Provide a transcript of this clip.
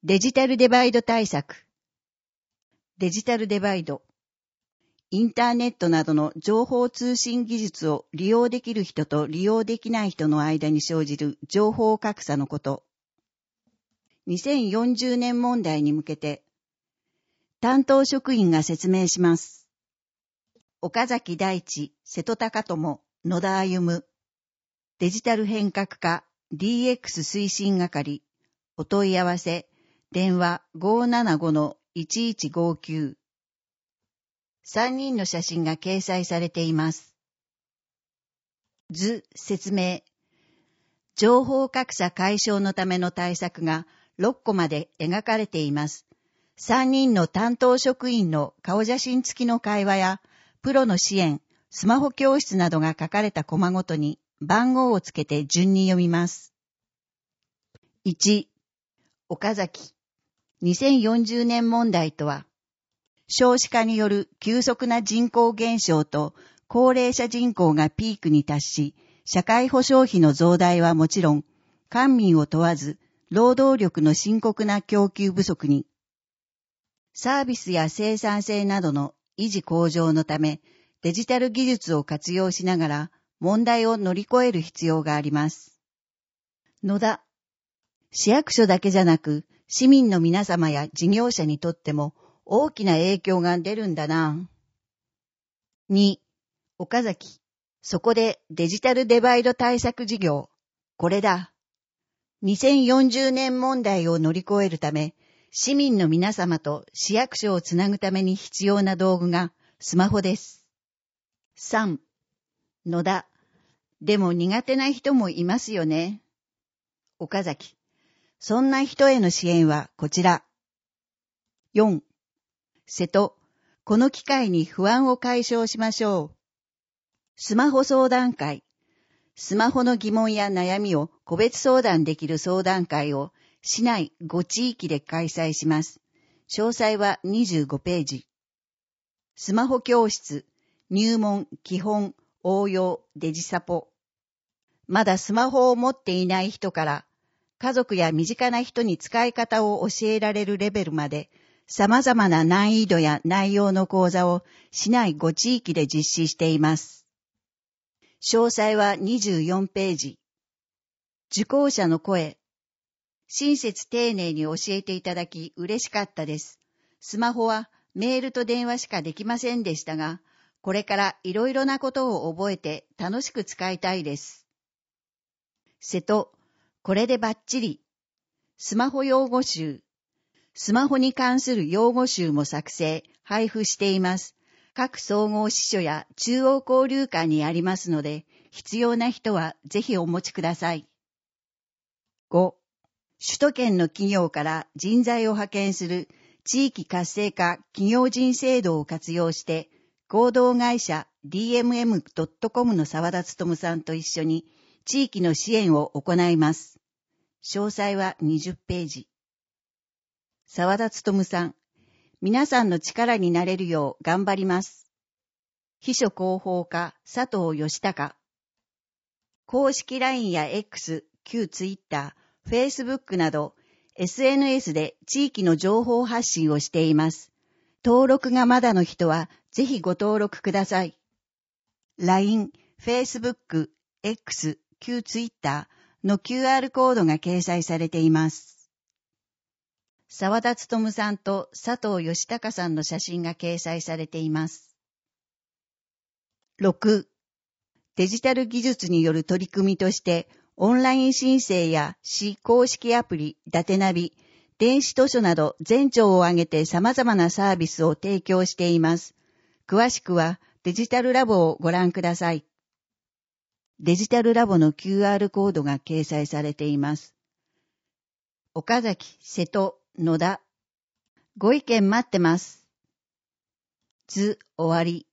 デジタルデバイド対策。デジタルデバイド。インターネットなどの情報通信技術を利用できる人と利用できない人の間に生じる情報格差のこと。2040年問題に向けて、担当職員が説明します。岡崎大地、瀬戸孝友、野田歩。デジタル変革課 DX 推進係。お問い合わせ。電話 575-1159。3人の写真が掲載されています。図説明。情報格差解消のための対策が6個まで描かれています。3人の担当職員の顔写真付きの会話や、プロの支援、スマホ教室などが書かれたコマごとに番号をつけて順に読みます。1、岡崎。2040年問題とは、少子化による急速な人口減少と高齢者人口がピークに達し、社会保障費の増大はもちろん、官民を問わず、労働力の深刻な供給不足に、サービスや生産性などの維持向上のため、デジタル技術を活用しながら、問題を乗り越える必要があります。野田。市役所だけじゃなく、市民の皆様や事業者にとっても大きな影響が出るんだな。2、岡崎。そこでデジタルデバイド対策事業。これだ。2040年問題を乗り越えるため、市民の皆様と市役所をつなぐために必要な道具がスマホです。3、野田。でも苦手な人もいますよね。岡崎。そんな人への支援はこちら。4、瀬戸。この機会に不安を解消しましょう。スマホ相談会。スマホの疑問や悩みを個別相談できる相談会を市内5地域で開催します。詳細は25ページ。スマホ教室、入門、基本、応用、デジサポ。まだスマホを持っていない人から、家族や身近な人に使い方を教えられるレベルまで、様々な難易度や内容の講座を市内5地域で実施しています。詳細は24ページ。受講者の声。親切丁寧に教えていただき嬉しかったです。スマホはメールと電話しかできませんでしたが、これからいろいろなことを覚えて楽しく使いたいです。瀬戸。これでバッチリ。スマホ用語集。スマホに関する用語集も作成、配布しています。各総合支所や中央交流館にありますので、必要な人はぜひお持ちください。5. 首都圏の企業から人材を派遣する地域活性化企業人制度を活用して、合同会社 DMM.com の澤田勉さんと一緒に地域の支援を行います。詳細は20ページ。澤田勉さん、皆さんの力になれるよう頑張ります。秘書広報課佐藤義孝。公式 LINE や X、旧 Twitter、Facebook など SNS で地域の情報発信をしています。登録がまだの人はぜひご登録ください。LINE、Facebook、X、旧 Twitter の QR コードが掲載されています。澤田勉さんと佐藤義孝さんの写真が掲載されています。6. デジタル技術による取り組みとして、オンライン申請や市公式アプリ、ダテナビ、電子図書など全庁を挙げて様々なサービスを提供しています。詳しくはデジタルラボをご覧ください。デジタルラボの QR コードが掲載されています。岡崎、瀬戸、野田。ご意見待ってます。図終わり。